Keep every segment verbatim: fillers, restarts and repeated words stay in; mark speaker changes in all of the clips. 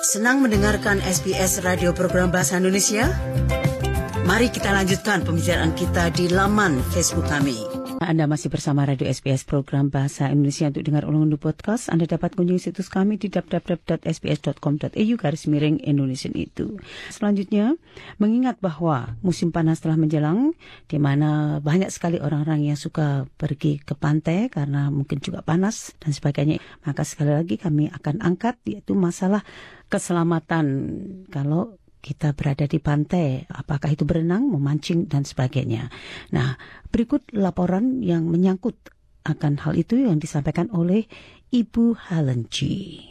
Speaker 1: Senang mendengarkan S B S Radio Program Bahasa Indonesia? Mari kita lanjutkan pembicaraan kita di laman Facebook kami. Anda masih bersama Radio S B S Program Bahasa Indonesia. Untuk dengar ulang-ulang podcast, Anda dapat kunjungi situs kami di w w w dot s b s dot com dot a u garis miring Indonesian itu. Selanjutnya, mengingat bahwa musim panas telah menjelang, di mana banyak sekali orang-orang yang suka pergi ke pantai karena mungkin juga panas dan sebagainya. Maka sekali lagi kami akan angkat yaitu masalah keselamatan kalau kita berada di pantai, apakah itu berenang, memancing, dan sebagainya. Nah, berikut laporan yang menyangkut akan hal itu yang disampaikan oleh Ibu Helen G.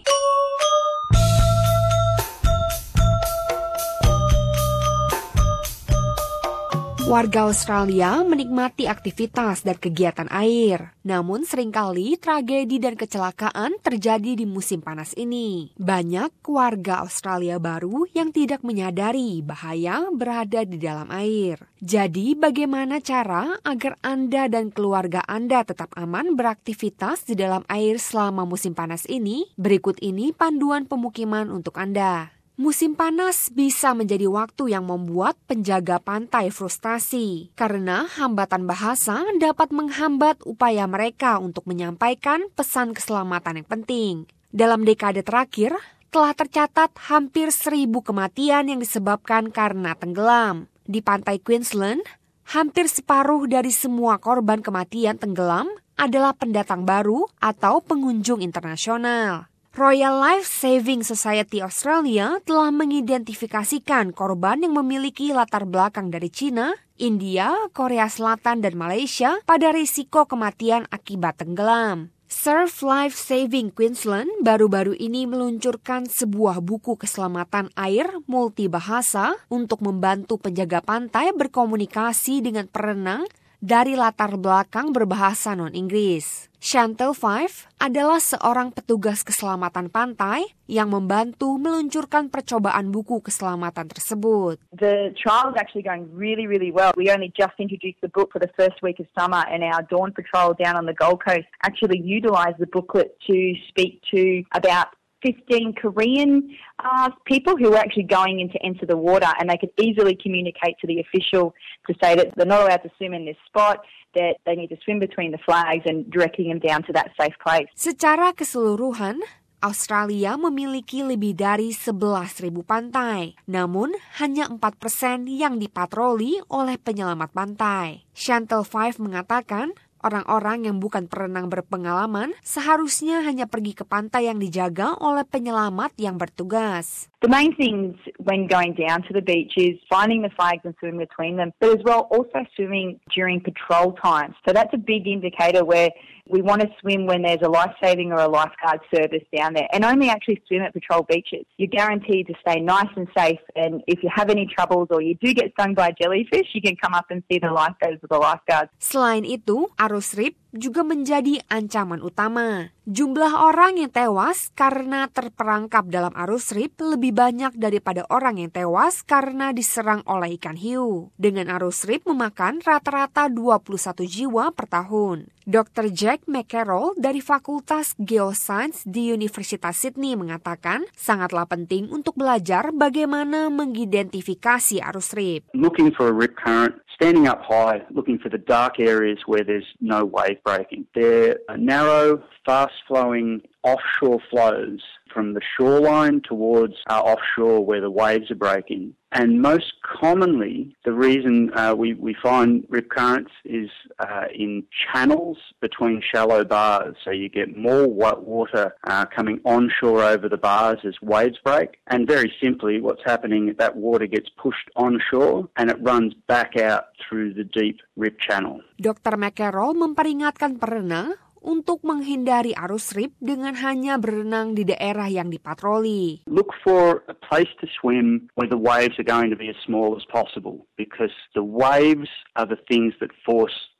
Speaker 2: Warga Australia menikmati aktivitas dan kegiatan air. Namun seringkali tragedi dan kecelakaan terjadi di musim panas ini. Banyak warga Australia baru yang tidak menyadari bahaya berada di dalam air. Jadi bagaimana cara agar Anda dan keluarga Anda tetap aman beraktivitas di dalam air selama musim panas ini? Berikut ini panduan pemukiman untuk Anda. Musim panas bisa menjadi waktu yang membuat penjaga pantai frustasi karena hambatan bahasa dapat menghambat upaya mereka untuk menyampaikan pesan keselamatan yang penting. Dalam dekade terakhir, telah tercatat hampir seribu kematian yang disebabkan karena tenggelam. Di pantai Queensland, hampir separuh dari semua korban kematian tenggelam adalah pendatang baru atau pengunjung internasional. Royal Life Saving Society Australia telah mengidentifikasikan korban yang memiliki latar belakang dari China, India, Korea Selatan, dan Malaysia pada risiko kematian akibat tenggelam. Surf Life Saving Queensland baru-baru ini meluncurkan sebuah buku keselamatan air multibahasa untuk membantu penjaga pantai berkomunikasi dengan perenang dari latar belakang berbahasa non-Inggris. Chantel Five adalah seorang petugas keselamatan pantai yang membantu meluncurkan percobaan buku keselamatan tersebut.
Speaker 3: The trial is actually going really, really well. We only just introduced the book for the first week of summer, and our Dawn Patrol down on the Gold Coast actually utilised the booklet to speak to about fifteen Korean uh, people who were actually going in to enter the water, and they could easily communicate to the official to say that they're not allowed to swim in this spot, that they need to swim between the flags and directing them down to that safe place.
Speaker 2: Secara keseluruhan, Australia memiliki lebih dari sebelas ribu pantai, namun hanya empat persen yang dipatroli oleh penyelamat pantai. Chantel Five mengatakan, orang-orang yang bukan perenang berpengalaman seharusnya hanya pergi ke pantai yang dijaga oleh penyelamat yang bertugas.
Speaker 3: The main things when going down to the beach is finding the flags and swimming between them, but as well also swimming during patrol time. So that's a big indicator where we want to swim when there's a life-saving or a lifeguard service down there, and only actually swim at patrol beaches. You're guaranteed to stay nice and safe, and if you have any troubles or you do get stung by a jellyfish, you can come up and see the lifeguards or the lifeguards.
Speaker 2: Selain itu, arus rip juga menjadi ancaman utama. Jumlah orang yang tewas karena terperangkap dalam arus rip lebih banyak daripada orang yang tewas karena diserang oleh ikan hiu. Dengan arus rip memakan rata-rata dua puluh satu jiwa per tahun. dokter Jack McCarroll dari Fakultas Geoscience di Universitas Sydney mengatakan sangatlah penting untuk belajar bagaimana mengidentifikasi arus rip.
Speaker 4: Looking for a rip current, standing up high, looking for the dark areas where there's no wave breaking. They're narrow, fast-flowing offshore flows from the shoreline towards uh, offshore where the waves are breaking. And most commonly, the reason uh, we, we find rip currents is uh, in channels between shallow bars. So you get more water uh, coming onshore over the bars as waves break. And very simply, what's happening, that water gets pushed onshore and it runs back out through the deep rip channel.
Speaker 2: dokter McCarroll memperingatkan perenang untuk menghindari arus rip dengan hanya berenang di daerah yang dipatroli.
Speaker 4: Look for a place to swim where the waves are going to be as small as possible, because the waves are the things that force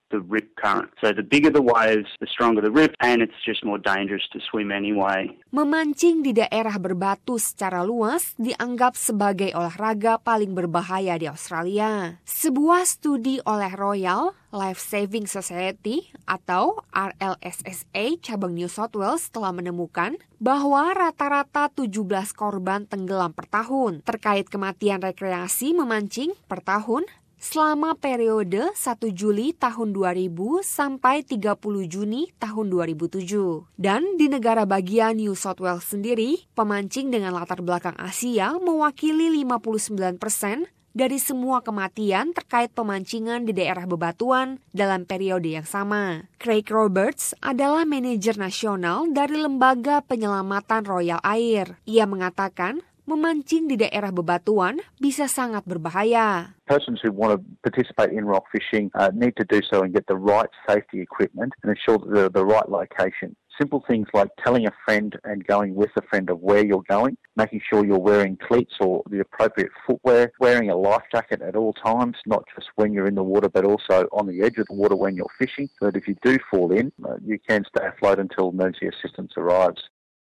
Speaker 4: the rip current. So the bigger the waves, the stronger the rip, and it's just more dangerous to swim anyway.
Speaker 2: Memancing di daerah berbatu secara luas dianggap sebagai olahraga paling berbahaya di Australia. Sebuah studi oleh Royal Life Saving Society atau R L S S A cabang New South Wales telah menemukan bahwa rata-rata tujuh belas korban tenggelam per tahun terkait kematian rekreasi memancing per tahun selama periode satu Juli tahun dua ribu sampai tiga puluh Juni tahun dua ribu tujuh. Dan di negara bagian New South Wales sendiri, pemancing dengan latar belakang Asia mewakili lima puluh sembilan persen dari semua kematian terkait pemancingan di daerah bebatuan dalam periode yang sama. Craig Roberts adalah manajer nasional dari Lembaga Penyelamatan Royal Air. Ia mengatakan, memancing di daerah bebatuan bisa sangat berbahaya.
Speaker 5: Persons who want to participate in rock fishing uh, need to do so and get the right safety equipment and ensure that they're the right location. Simple things like telling a friend and going with a friend of where you're going, making sure you're wearing cleats or the appropriate footwear, wearing a life jacket at all times, not just when you're in the water but also on the edge of the water when you're fishing, so that if you do fall in, uh, you can stay afloat until emergency assistance arrives.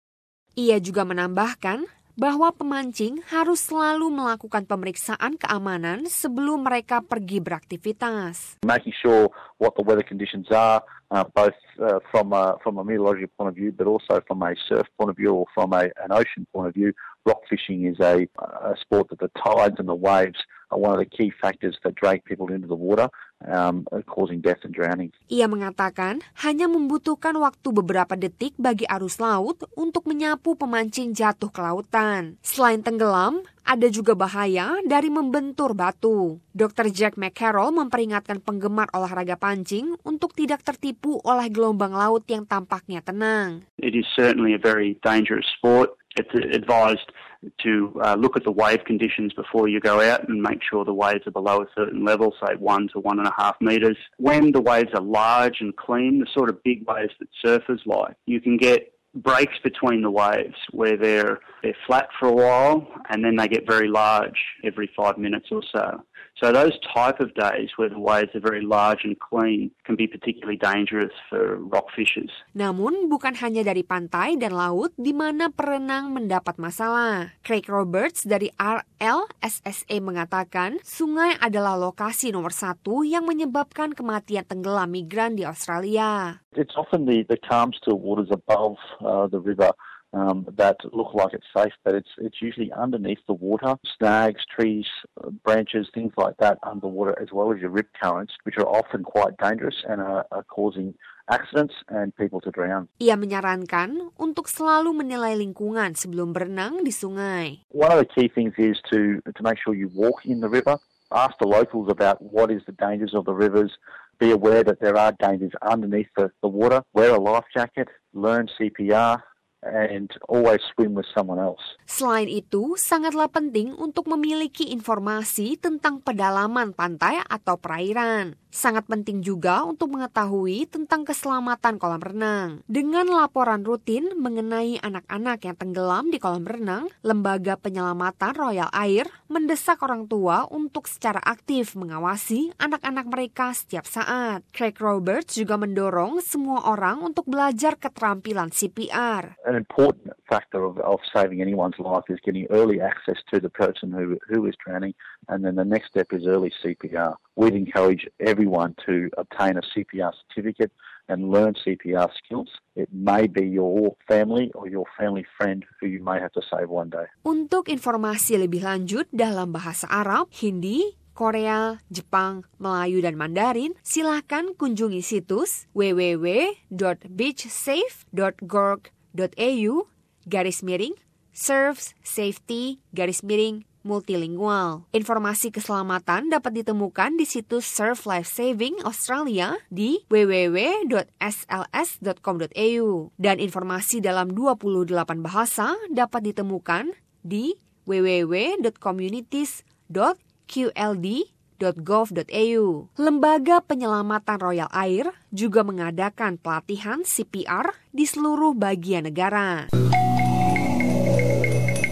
Speaker 2: Ia juga menambahkan bahwa pemancing harus selalu melakukan pemeriksaan keamanan sebelum mereka pergi beraktivitas.
Speaker 5: Making sure what the weather conditions are, uh, both uh, from a, from a meteorological point of view, but also from a surf point of view or from a, an ocean point of view. Rock fishing is a, a sport that the tides and the waves are one of the key factors that drag people into the water, um, causing death and drowning.
Speaker 2: Ia mengatakan hanya membutuhkan waktu beberapa detik bagi arus laut untuk menyapu pemancing jatuh ke lautan. Selain tenggelam, ada juga bahaya dari membentur batu. dokter Jack McCarroll memperingatkan penggemar olahraga pancing untuk tidak tertipu oleh gelombang laut yang tampaknya tenang.
Speaker 4: It is certainly a very dangerous sport. It's advised to uh, look at the wave conditions before you go out and make sure the waves are below a certain level, say one to one and a half metres. When the waves are large and clean, the sort of big waves that surfers like, you can get breaks between the waves where they're they're flat for a while and then they get very large every five minutes or so. So those type of days where the waves are very large and clean can be particularly dangerous for rock fishers.
Speaker 2: Namun bukan hanya dari pantai dan laut di mana perenang mendapat masalah. Craig Roberts dari R L S S A mengatakan sungai adalah lokasi nomor satu yang menyebabkan kematian tenggelam migran di Australia.
Speaker 5: It's often the, the calm still waters above uh, the river Um, that look like it's safe, but it's it's usually underneath the water. Snags, trees, branches, things like that underwater, as well as your rip currents, which are often quite dangerous and are, are causing accidents and people to drown.
Speaker 2: Ia menyarankan untuk selalu menilai lingkungan sebelum berenang di sungai.
Speaker 5: One of the key things is to to make sure you walk in the river. Ask the locals about what is the dangers of the rivers. Be aware that there are dangers underneath the, the water. Wear a life jacket. Learn C P R. And always swim with someone else.
Speaker 2: Selain itu, sangatlah penting untuk memiliki informasi tentang pedalaman pantai atau perairan. Sangat penting juga untuk mengetahui tentang keselamatan kolam renang. Dengan laporan rutin mengenai anak-anak yang tenggelam di kolam renang, Lembaga Penyelamatan Royal Air mendesak orang tua untuk secara aktif mengawasi anak-anak mereka setiap saat. Craig Roberts juga mendorong semua orang untuk belajar keterampilan C P R.
Speaker 5: An important factor of, of saving anyone's life is getting early access to the person who who is drowning, and then the next step is early C P R. We'd encourage everyone to obtain a C P R certificate and learn C P R skills. It may be your family or your family friend who you may have to save one day.
Speaker 2: Untuk informasi lebih lanjut dalam bahasa Arab, Hindi, Korea, Jepang, Melayu, dan Mandarin, silakan kunjungi situs w w w dot beach safe dot org dot a u garis miring surf safety garis miring multilingual. Informasi keselamatan dapat ditemukan di situs Surf Life Saving Australia di w w w dot s l s dot com dot a u dan informasi dalam dua puluh delapan bahasa dapat ditemukan di w w w dot communities dot q l d dot gov dot a u. Lembaga Penyelamatan Royal Air juga mengadakan pelatihan C P R di seluruh bagian negara.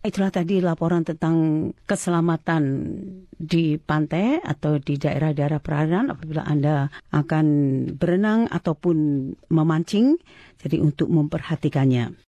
Speaker 1: Itulah tadi laporan tentang keselamatan di pantai atau di daerah-daerah perairan apabila Anda akan berenang ataupun memancing. Jadi untuk memperhatikannya.